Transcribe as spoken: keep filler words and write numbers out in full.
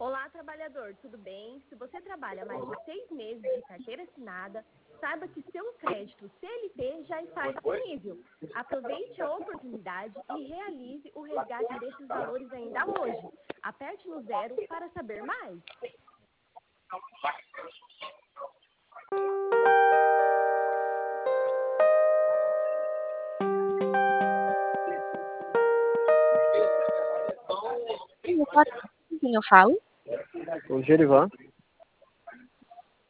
Olá, trabalhador, tudo bem? Se você trabalha mais de seis meses de carteira assinada, saiba que seu crédito C L T já está disponível. Aproveite a oportunidade e realize o resgate desses valores ainda hoje. Aperte no zero para saber mais. Quem eu falo? O Gerivan.